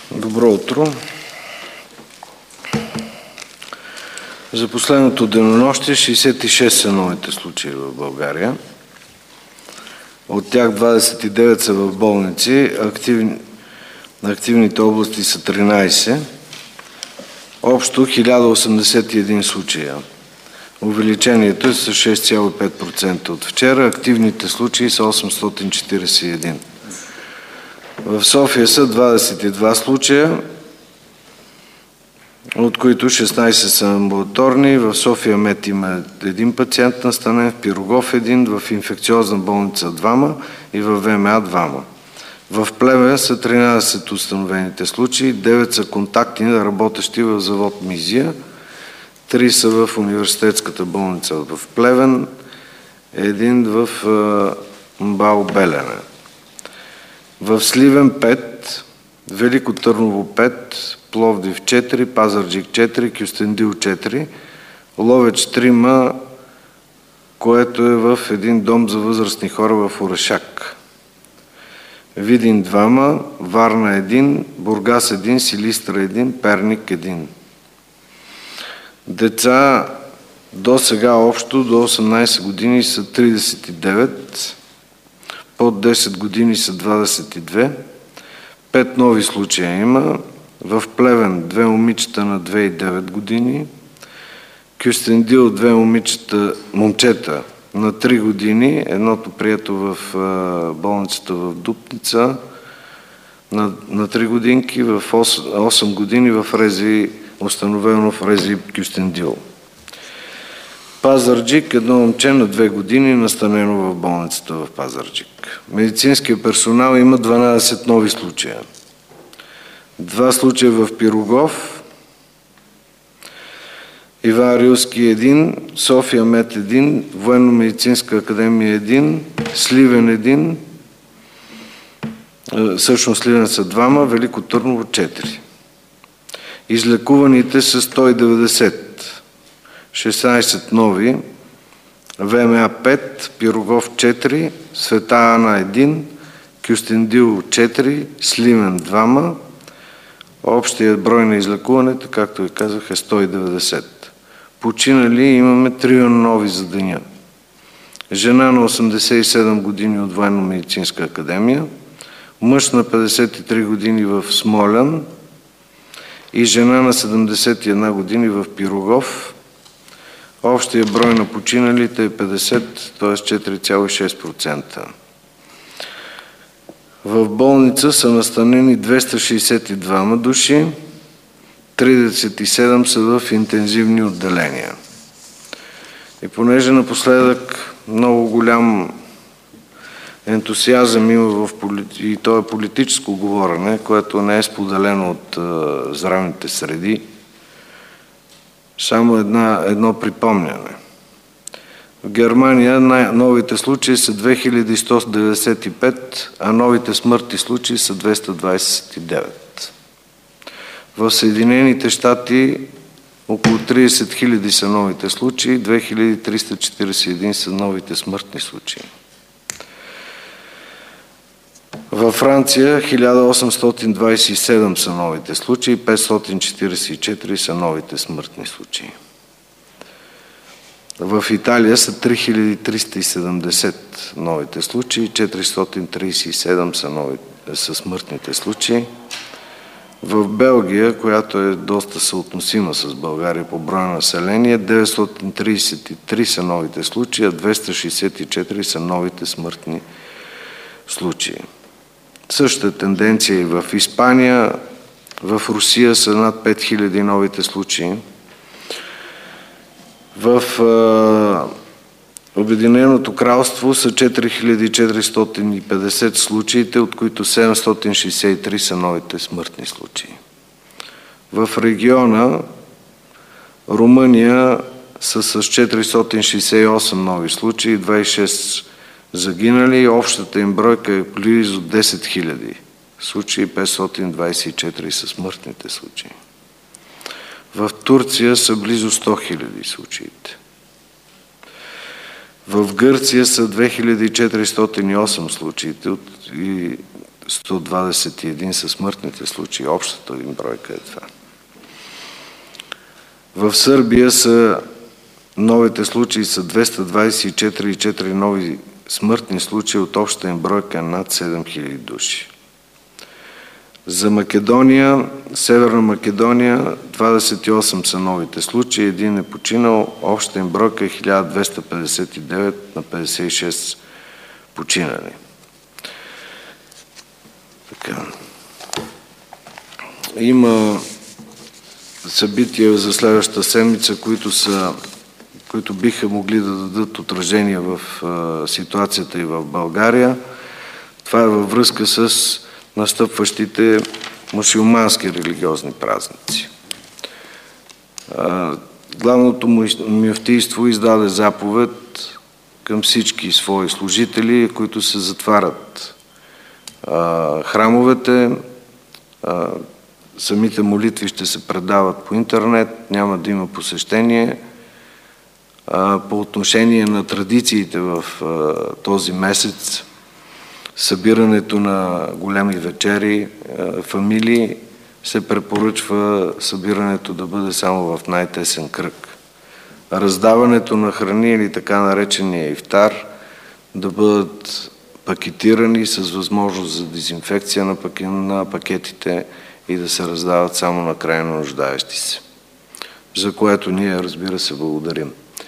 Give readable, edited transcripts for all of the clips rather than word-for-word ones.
Добро утро! За последното денонощие 66 са новите случаи в България. От тях 29 са в болници, активните области са 13. Общо 1081 случая. Увеличението е с 6,5% от вчера. Активните случаи са 841. В София са 22 случая, от които 16 са амбулаторни. В София МЕТ има един пациент настанен, в Пирогов един, в инфекциозна болница 2 и в ВМА 2. В Плевен са 13 установените случаи, 9 са контактни, работещи в завод Мизия, 3 са в университетската болница в Плевен, един в МБАЛ Белене. В Сливен 5, Велико Търново 5, Пловдив 4, Пазарджик 4, Кюстендил 4, Ловеч 3, което е в един дом за възрастни хора в Орешак. Видин 2, Варна 1, Бургас 1, Силистра 1, Перник 1. Деца до сега общо до 18 години са 39, под 10 години са 22, 5 нови случая има. В Плевен 2 момичета на 2 и 9 години, Кюстендил 2 момчета на 3 години, едното прието в болницата в Дупница на 3 годинки, в 8 години в Рези, установено в Рези Кюстендил. Пазарджик, едно момче на 2 години, настанено в болницата в Пазарджик. Медицинския персонал има 12 нови случая. 2 случая в Пирогов, Иван Рилски 1, София МЕТ 1, Военно-медицинска академия 1, Сливен 1, всъщност Сливен са 2, Велико Търново 4. Излекуваните са 190, 16 нови, ВМА 5, Пирогов 4, Света Ана 1, Кюстендил 4, Сливен 2. Общият брой на излекуването, както ви казах, е 190. Починали имаме 3 нови за деня. Жена на 87 години от Военно-медицинска академия, мъж на 53 години в Смолян и жена на 71 години в Пирогов. Общият брой на починалите е 50, т.е. 4,6%. В болница са настанени 262 души, 37 са в интензивни отделения. И понеже напоследък много голям ентусиазъм има и то е политическо говорене, което не е споделено от здравните среди, само едно припомняне. В Германия новите случаи са 2195, а новите смъртни случаи са 229. В Съединените щати около 30 000 са новите случаи, 2341 са новите смъртни случаи. Във Франция 1827 са новите случаи, 544 са новите смъртни случаи. В Италия са 3370 новите случаи, 437 са смъртните случаи. В Белгия, която е доста съотносима с България по броя на население, 933 са новите случаи, а 264 са новите смъртни случаи. Същата тенденция и в Испания, в Русия са над 5000 новите случаи. В Обединеното кралство са 4450 случаите, от които 763 са новите смъртни случаи. В региона Румъния са с 468 нови случаи, 26 загинали и общата им бройка е близо 10 000 случаи, 524 са смъртните случаи. В Турция са близо 100 000 случаите. В Гърция са 2408 случаите и 121 са смъртните случаи. Общата им бройка е това. В Сърбия новите случаи са 224 нови смъртни случаи от общата им бройка над 7000 души. За Македония, Северна Македония, 28 са новите случаи, един е починал, общата им бройка е 1259 на 56 починали. Така. Има събития за следващата седмица, които биха могли да дадат отражение в ситуацията и в България. Това е във връзка с настъпващите мюсюлмански религиозни празници. Главното мюфтийство издаде заповед към всички свои служители, които се затварят храмовете. Самите молитви ще се предават по интернет, няма да има посещение. По отношение на традициите в този месец, събирането на големи вечери, фамилии, се препоръчва събирането да бъде само в най-тесен кръг. Раздаването на храни или така наречения ифтар да бъдат пакетирани с възможност за дезинфекция на пакетите и да се раздават само на крайно нуждаещи се. За което ние, разбира се, благодарим.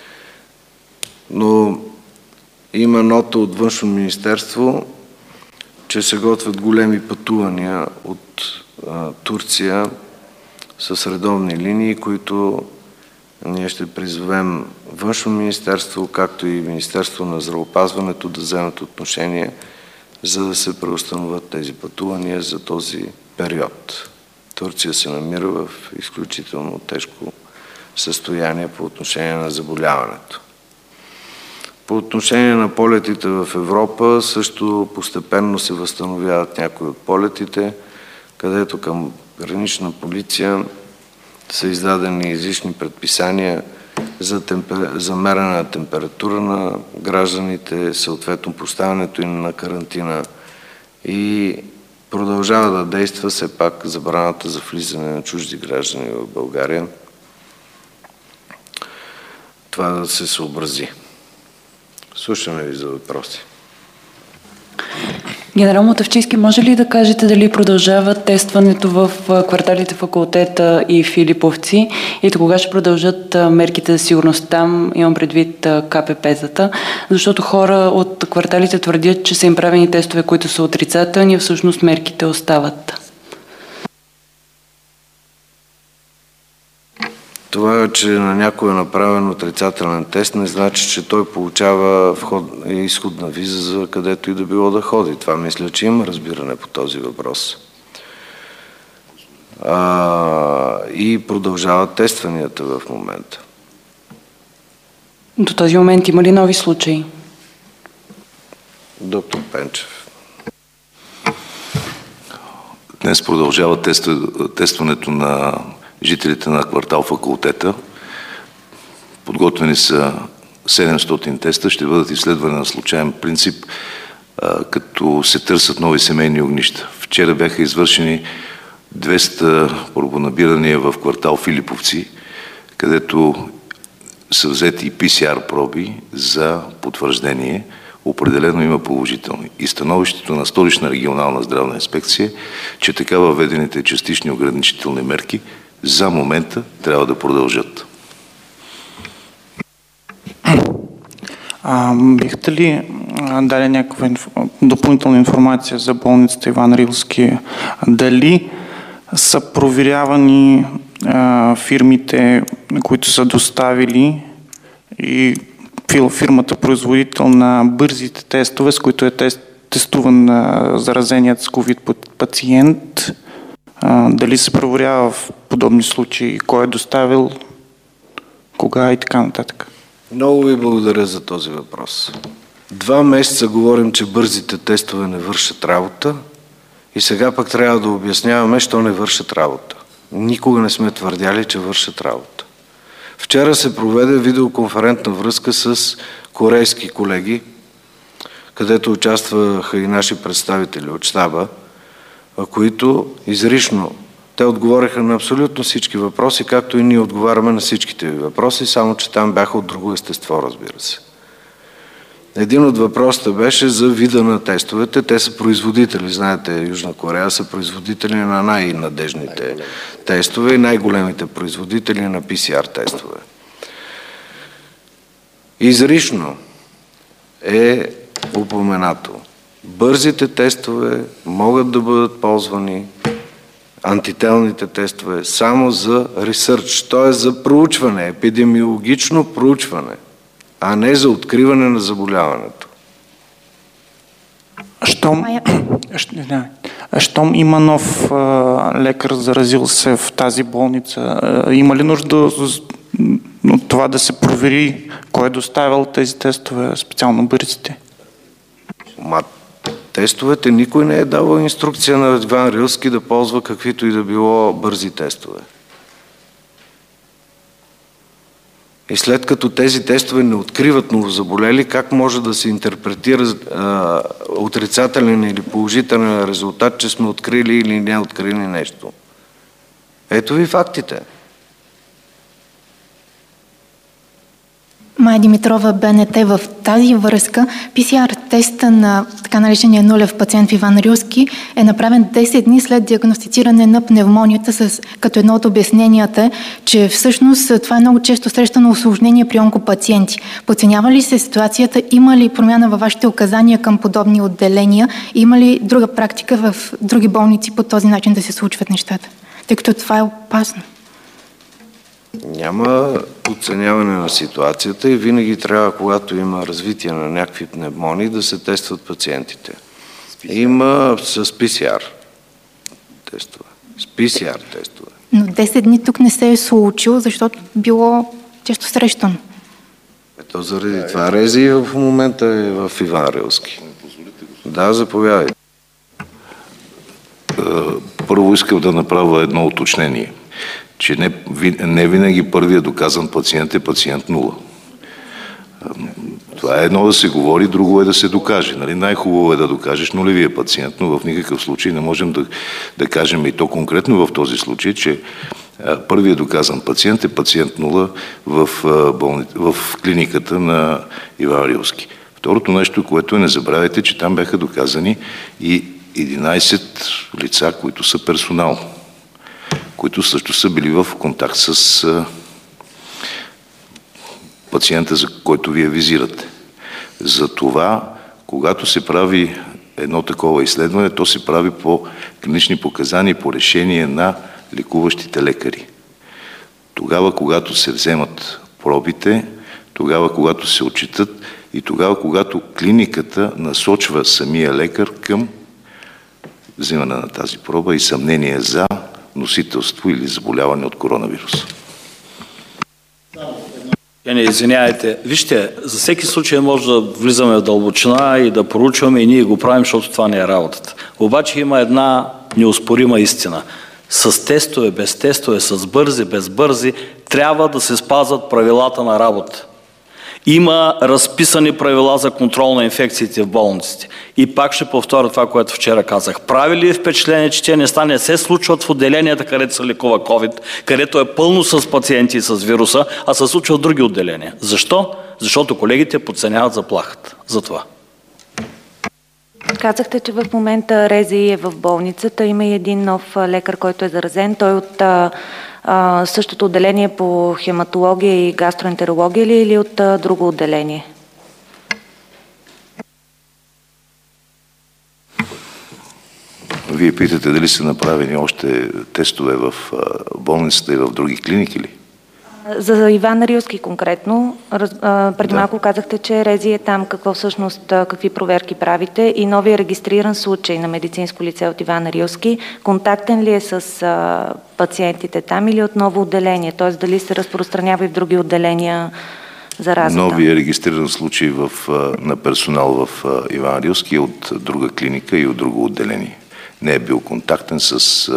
Но има нота от Външно министерство, че се готвят големи пътувания от Турция с редовни линии, които ние ще призовем Външно министерство, както и Министерство на здравеопазването да вземат отношение, за да се преустановят тези пътувания за този период. Турция се намира в изключително тежко състояние по отношение на заболяването. По отношение на полетите в Европа също постепенно се възстановяват някои от полетите, където към гранична полиция са издадени изрични предписания за мерене на температура на гражданите, съответно поставянето им на карантина, и продължава да действа все пак забраната за влизане на чужди граждани в България. Това да се съобрази. Слушаме ви за въпроси. Генерал Мутафчийски, може ли да кажете дали продължава тестването в кварталите Факултета и Филиповци и до кога ще продължат мерките за сигурност там, имам предвид КПП-тата, защото хора от кварталите твърдят, че са им правени тестове, които са отрицателни, а всъщност мерките остават? Това, че на някой е направен отрицателен тест, не значи, че той получава изходна виза за където и да било да ходи. Това мисля, че има разбиране по този въпрос. И продължават тестванията в момента. До този момент има ли нови случаи? Доктор Пенчев. Днес продължава тестването на жителите на квартал Факултета. Подготвени са 700 теста, ще бъдат изследвани на случайен принцип, като се търсят нови семейни огнища. Вчера бяха извършени 200 пробонабирания в квартал Филиповци, където са взети и ПСР проби за потвърждение. Определено има положителни. И становището на Столична регионална здравна инспекция, че така въведените частични ограничителни мерки за момента трябва да продължат. Бихте ли дали някаква допълнителна информация за болницата Иван Рилски? Дали са проверявани фирмите, които са доставили, и фирмата производител на бързите тестове, с които е тестуван заразеният с COVID пациент? Дали се проверява в подобни случаи, кой е доставил, кога и така нататък? Много ви благодаря за този въпрос. 2 месеца говорим, че бързите тестове не вършат работа и сега пък трябва да обясняваме, що не вършат работа. Никога не сме твърдяли, че вършат работа. Вчера се проведе видеоконферентна връзка с корейски колеги, където участваха и наши представители от щаба, които изрично те отговориха на абсолютно всички въпроси, както и ние отговаряме на всичките ви въпроси, само че там бяха от друго естество, разбира се. Един от въпросите беше за вида на тестовете. Те са производители. Знаете, Южна Корея са производители на най-надежните тестове и най-големите производители на PCR тестове. Изрично е упоменато. Бързите тестове могат да бъдат ползвани, антителните тестове, само за ресърч, т.е. за проучване, епидемиологично проучване, а не за откриване на заболяването. Щом има нов лекар заразил се в тази болница, има ли нужда от това да се провери кой е доставил тези тестове, специално бързите? Тестовете, никой не е давал инструкция на Иван Рилски да ползва каквито и да било бързи тестове. И след като тези тестове не откриват новозаболели, как може да се интерпретира отрицателен или положителен резултат, че сме открили или не открили нещо? Ето ви фактите. Майя Димитрова, БНТ. В тази връзка PCR теста на така наречения нулев пациент Иван Рилски е направен 10 дни след диагностициране на пневмонията, като едно от обясненията е, че всъщност това е много често срещано усложнение при онкопациенти. Подценява ли се ситуацията? Има ли промяна във вашите указания към подобни отделения? Има ли друга практика в други болници по този начин да се случват нещата? Тъй като това е опасно. Няма оценяване на ситуацията и винаги трябва, когато има развитие на някакви пневмонии, да се тестват пациентите. Има с PCR тестове. С PCR тестове. Но 10 дни тук не се е случило, защото било често срещано. Ето заради това рези в момента е в Иван Рилски. Да, заповядайте. Първо искам да направя едно уточнение, че не винаги първият доказан пациент е пациент 0. Това е едно да се говори, друго е да се докаже. Нали? Най-хубаво е да докажеш нулевия пациент, но в никакъв случай не можем да кажем и то конкретно в този случай, че първият доказан пациент е пациент 0 в клиниката на Иван Рилски. Второто нещо, което не забравяйте, че там бяха доказани и 11 лица, които са персонал, които също са били в контакт с пациента, за който вие визирате. Затова, когато се прави едно такова изследване, то се прави по клинични показания, по решение на лекуващите лекари. Тогава, когато се вземат пробите, тогава, когато се отчитат и тогава, когато клиниката насочва самия лекар към взимане на тази проба и съмнение за носителство или заболяване от коронавирус. Не, извинявайте. Вижте, за всеки случай може да влизаме в дълбочина и да проучваме и ние го правим, защото това не е работата. Обаче има една неоспорима истина. С тестове, без тестове, с бързи, без бързи, трябва да се спазват правилата на работа. Има разписани правила за контрол на инфекциите в болниците. И пак ще повторя това, което вчера казах. Прави ли впечатление, че те неща не се случват в отделенията, където се лекува COVID, където е пълно с пациенти с вируса, а се случва в други отделения? Защо? Защото колегите подценяват заплахата. Затова. Казахте, че в момента РЗИ е в болницата. Има и един нов лекар, който е заразен. Той от същото отделение по хематология и гастроентерология ли или от друго отделение? Вие питате дали са направени още тестове в болницата и в други клиники ли? За Иван Рилски конкретно. Преди малко казахте, че РЗИ е там. Какво всъщност, какви проверки правите? И новия регистриран случай на медицинско лице от Иван Рилски, контактен ли е с пациентите там или от ново отделение? Т.е. дали се разпространява и в други отделения заразата? Новия регистриран случай на персонал в Иван Рилски е от друга клиника и от друго отделение. Не е бил контактен с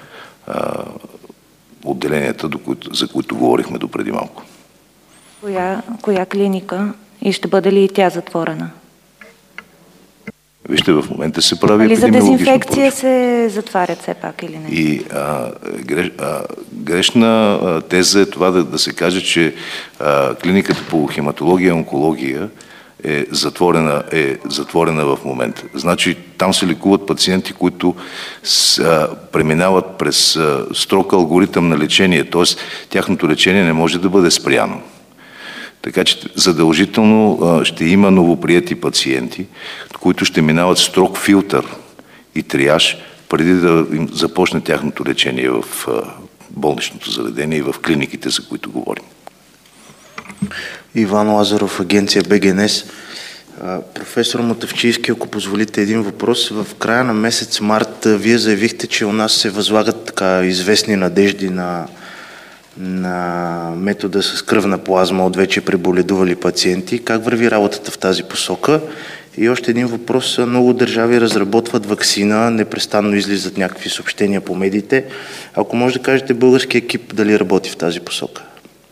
отделенията, за които говорихме допреди малко. Коя клиника и ще бъде ли и тя затворена? Вижте, в момента се прави Али за епидемиологично дезинфекция проучване. се затварят все пак или не? И грешна теза е това да се каже, че клиниката по хематология и онкология е затворена в момента. Значи там се лекуват пациенти, които преминават през строг алгоритъм на лечение, т.е. тяхното лечение не може да бъде спряно. Така че задължително ще има новоприети пациенти, които ще минават строг филтър и триаж, преди да им започне тяхното лечение в болничното заведение и в клиниките, за които говорим. Иван Лазаров, агенция БГНС. Професор Мутафчийски, ако позволите един въпрос. В края на месец март вие заявихте, че у нас се възлагат така известни надежди на метода с кръвна плазма от вече преболедували пациенти. Как върви работата в тази посока? И още един въпрос. Много държави разработват ваксина, непрестанно излизат някакви съобщения по медиите. Ако може да кажете български екип дали работи в тази посока?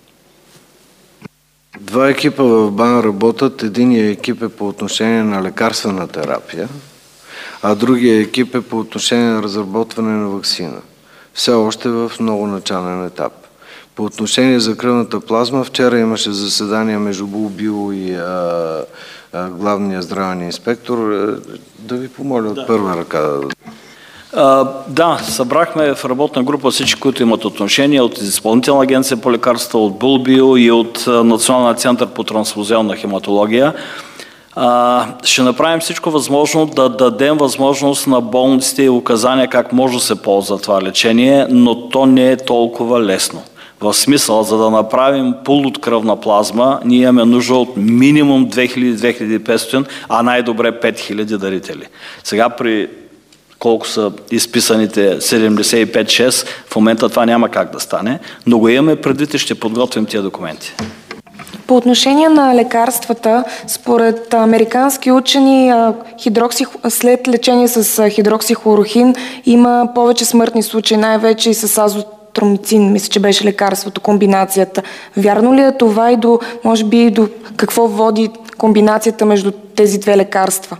Два екипа в БАН работят. Единият екип е по отношение на лекарствена терапия, а другия екип е по отношение на разработване на ваксина. Все още в много начален етап. По отношение за кръвната плазма, вчера имаше заседание между БУЛБИО и главния здравен инспектор. Да ви помоля от първа ръка. Да, събрахме в работна група всички, които имат отношение от Изпълнителна агенция по лекарства, от БУЛБИО и от Националния център по трансфузионна хематология. Ще направим всичко възможно да дадем възможност на болниците и указания как може да се ползва това лечение, но то не е толкова лесно. В смисъл, за да направим пул от кръвна плазма, ние имаме нужда от минимум 2000-2500, а най-добре 5000 дарители. Сега при колко са изписаните 75-6, в момента това няма как да стане, но го имаме предвид и ще подготвим тия документи. По отношение на лекарствата, според американски учени, след лечение с хидроксихлорохин има повече смъртни случаи, най-вече и с азотромицин, мисля, че беше лекарството, комбинацията. Вярно ли е това и може би до какво води комбинацията между тези две лекарства?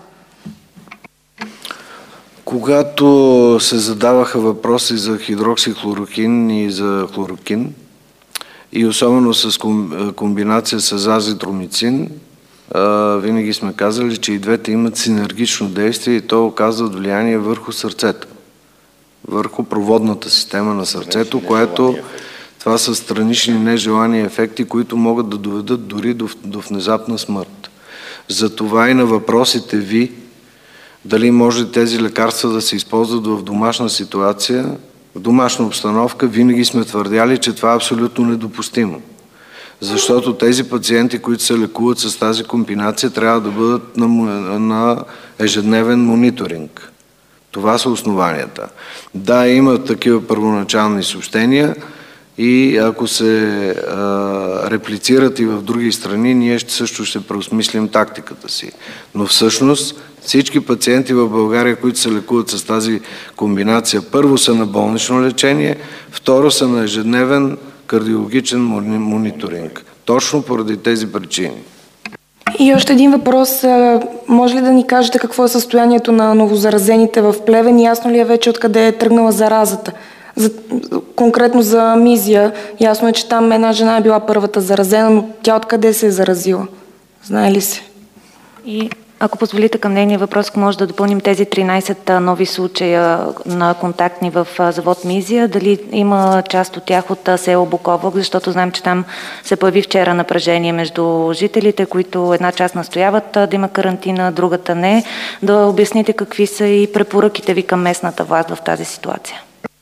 Когато се задаваха въпроси за хидроксихлорохин и за хлорокин, и особено с комбинация с азитромицин, винаги сме казали, че и двете имат синергично действие и то оказва влияние върху сърцето, върху проводната система на сърцето, което това са странични нежелани ефекти, които могат да доведат дори до внезапна смърт. Затова и на въпросите ви, дали може тези лекарства да се използват в домашна ситуация, в домашна обстановка, винаги сме твърдяли, че това е абсолютно недопустимо. Защото тези пациенти, които се лекуват с тази комбинация, трябва да бъдат на ежедневен мониторинг. Това са основанията. Да, има такива първоначални съобщения и ако се реплицират и в други страни, ние също ще преосмислим тактиката си. Но всъщност всички пациенти в България, които се лекуват с тази комбинация, първо са на болнично лечение, второ са на ежедневен кардиологичен мониторинг. Точно поради тези причини. И още един въпрос. Може ли да ни кажете какво е състоянието на новозаразените в Плевен? Ясно ли е вече откъде е тръгнала заразата? Конкретно за Мизия, ясно е, че там една жена е била първата заразена, но тя откъде се е заразила? Знае ли се? И ако позволите към нейния въпрос, може да допълним тези 13 нови случая на контактни в завод Мизия. Дали има част от тях от село Буковлък, защото знам, че там се появи вчера напрежение между жителите, които една част настояват да има карантина, другата не. Да обясните какви са и препоръките ви към местната власт в тази ситуация.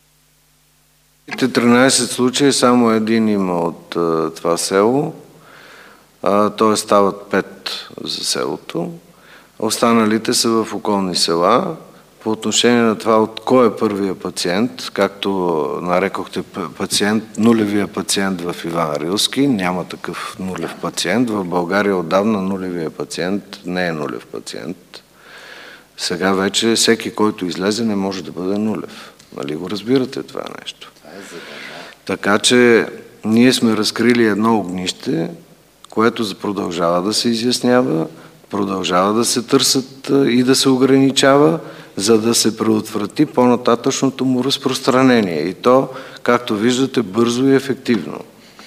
13 случаи, само един има от това село, т.е. стават 5 за селото. Останалите са в околни села. По отношение на това от кой е първия пациент, както нарекохте пациент, нулевия пациент в Иван Рилски, няма такъв нулев пациент. В България отдавна нулевия пациент не е нулев пациент. Сега вече всеки, който излезе, не може да бъде нулев. Нали го разбирате това нещо? Така че ние сме разкрили едно огнище, което продължава да се изяснява. продължава да се търсят и да се ограничава, за да се предотврати по-нататъчното му разпространение. И то, както виждате, бързо и ефективно.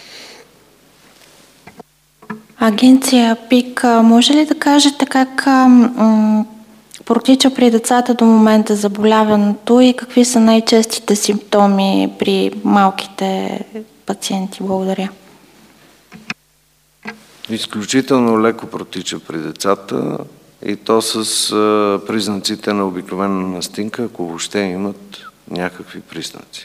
Агенция ПИК, може ли да кажете как протича при децата до момента заболяването и какви са най-честите симптоми при малките пациенти? Благодаря. Изключително леко протича при децата и то с признаците на обикновена настинка, ако въобще имат някакви признаци.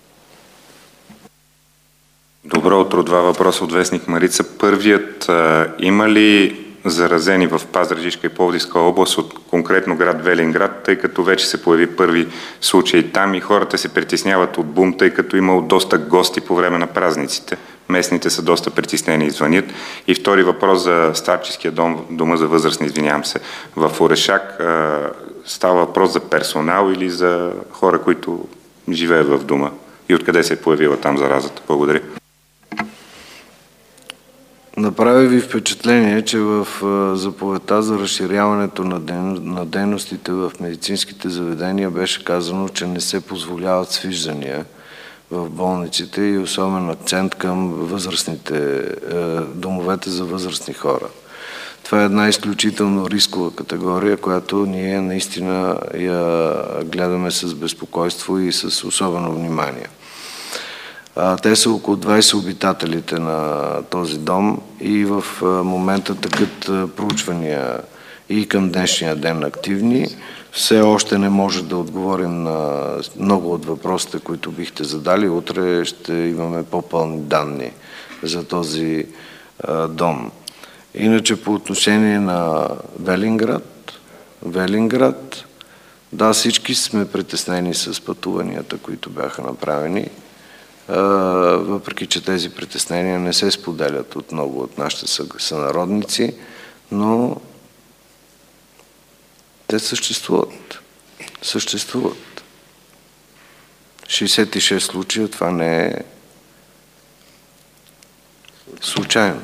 Добро утро, два въпроса от вестник Марица. Първият, има ли заразени в Пазарджишка и Пловдивска област от конкретно град Велинград, тъй като вече се появи първи случай там и хората се притесняват от бум, тъй като имало доста гости по време на празниците. Местните са доста притеснени и звънят. И втори въпрос за старческия дом, дома за възрастни, извинявам се, в Орешак. Става въпрос за персонал или за хора, които живеят в дома? И откъде се е появила там заразата? Благодаря. Направи ви впечатление, че в заповедта за разширяването на дейностите в медицинските заведения беше казано, че не се позволяват свиждания в болниците и особен акцент към възрастните, домовете за възрастни хора. Това е една изключително рискова категория, която ние наистина я гледаме с безпокойство и с особено внимание. Те са около 20 обитателите на този дом и в момента тъкат проучвания и към днешния ден активни. Все още не може да отговорим на много от въпросите, които бихте задали. Утре ще имаме по-пълни данни за този дом. Иначе по отношение на Велинград, да, всички сме притеснени с пътуванията, които бяха направени. Въпреки че тези притеснения не се споделят от много от нашите сънародници, но те съществуват. 66 случая, това не е случайно.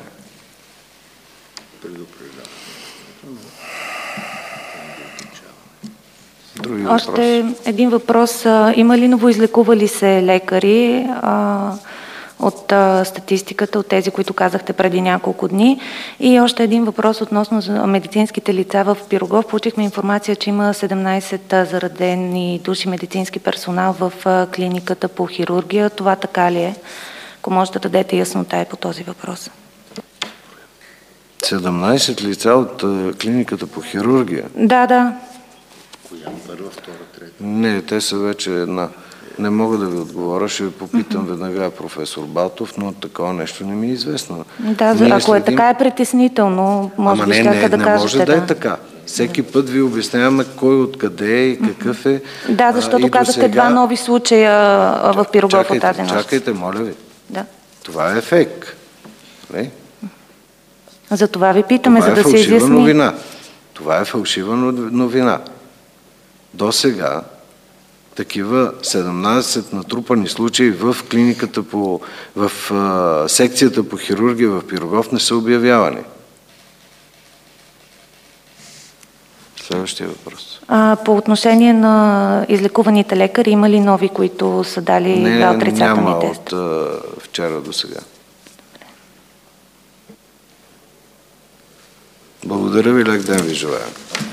Още един въпрос. Има ли новоизлекували се лекари от статистиката, от тези, които казахте преди няколко дни? И още един въпрос относно медицинските лица в Пирогов. Получихме информация, че има 17 заразени души медицински персонал в клиниката по хирургия. Това така ли е? Ако може да дадете яснота и по този въпрос. 17 лица от клиниката по хирургия? Да. Първа, втора, трета? Не, те са вече една. Не мога да ви отговоря, ще ви попитам веднага професор Балтов, но такова нещо не ми е известно. Да, ако е така е притеснително, може би ще да кажете. Не може да е така. Всеки път ви обясняваме кой откъде е и какъв е. Да, защото казахте два нови случая в Пирогов от тази нощ. Чакайте, моля ви. Да. Това е фейк. Не? За това ви питаме, за да се изясни. Новина. Това е фалшива новина. До сега такива 17 натрупани случаи в клиниката в секцията по хирургия в Пирогов не са обявявани. Следващия въпрос. По отношение на излекуваните лекари, има ли нови, които са дали отрицателни тест? Няма от вчера до сега. Благодаря ви, лек ден ви желая.